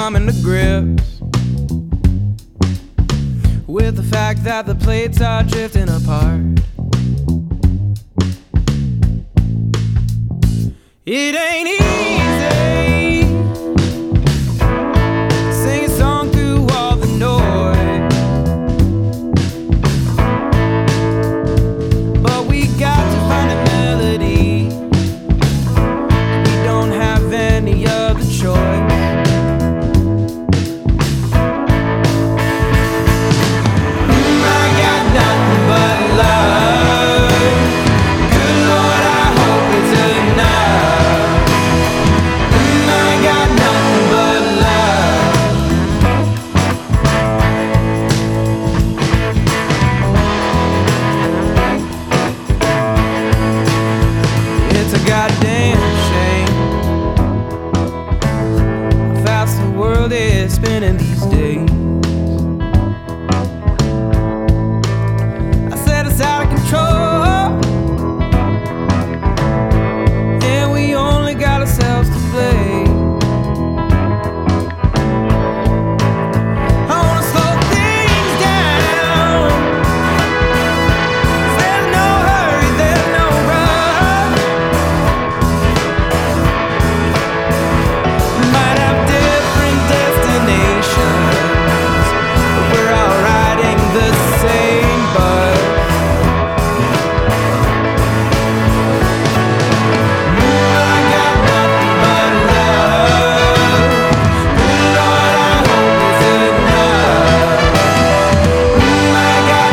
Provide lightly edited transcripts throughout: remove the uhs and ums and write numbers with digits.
coming to grips with the fact that the plates are drifting apart. It ain't easy sing a song through all the noise, but we got to find a melody. We don't have any other choice. Goddamn shame how fast the world is spinning these days. I said it's out of control, and we only got ourselves to blame. I wanna slow things down. There's no hurry, there's no rush. Might have different destinations, but we're all riding the same bus. I got nothing but love. Good Lord, I hope it's enough. I got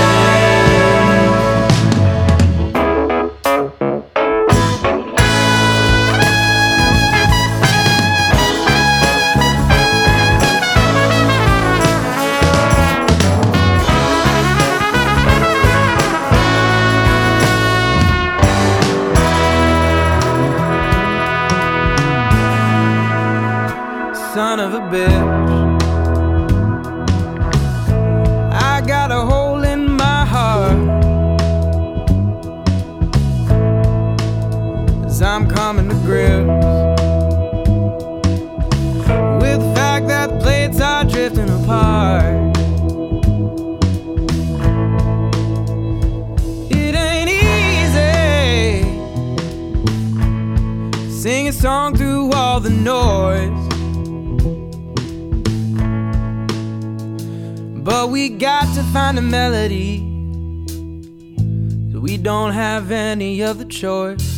son of a bitch, I got a hole in my heart, 'cause I'm coming to grips with the fact that the plates are drifting apart. It ain't easy sing a song through all the noise, but we got to find a melody, so we don't have any other choice.